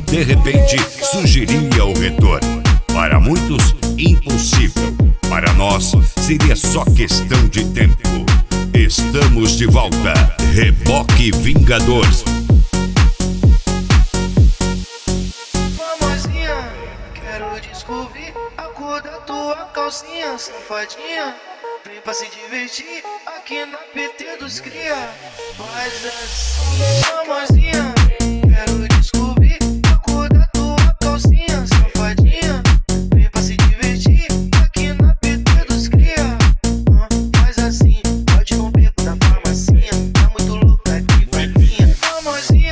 de repente surgiria o retorno. Para muitos, impossível. Para nós, seria só questão de tempo. Estamos de volta. Reboque Vingador. Famosinha, quero descobrir a cor da tua calcinha, safadinha. Vem pra se divertir aqui na PT dos cria. Faz assim, famosinha, quero descobrir a cor da tua calcinha, safadinha. Vem pra se divertir aqui na PT dos cria. Faz assim, pode com o beco da farmacinha. Tá muito louca aqui, vai minha. Famosinha,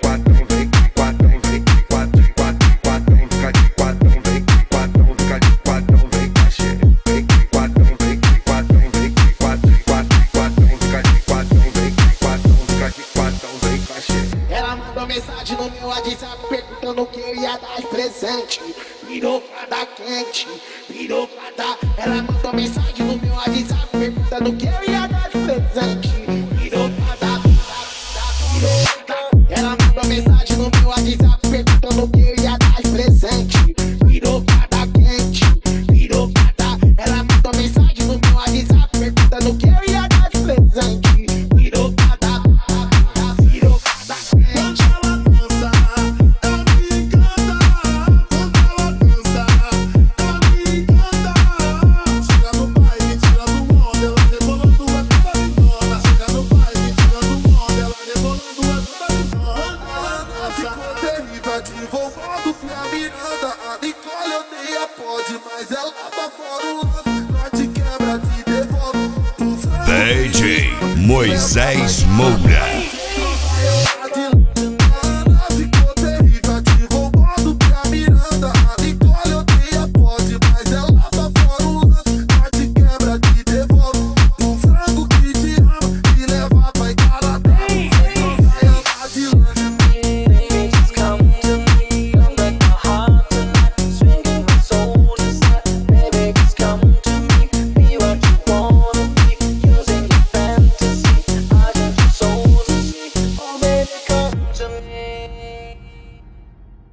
ela mandou mensagem no meu WhatsApp perguntando o que eu ia dar de presente. Virou pra dar quente, virou pra dar. Ela mandou mensagem no meu WhatsApp perguntando o que eu ia dar de presente. Virou pra dar, virou pra dar. Ela mandou mensagem no meu WhatsApp perguntando o que eu ia dar de presente. Virou pra dar quente, virou pra dar. Ela mandou mensagem no meu WhatsApp perguntando o que eu ia dar de presente. Virou pra dar, virou pra dar. Quando ela dança, ela me encanta. Quando ela dança, ela me encanta. Chega no baile, tirando onda, ela rebolando a toda lindona. Chega no baile, tirando onda, ela rebolando a toda lindona. Quando ela dança, ficou terrível, advogado que a Miranda. A Nicole odeia pode, mas ela tá fora o lance. Nós te quebra, te devolve. DJ Moisés Moura.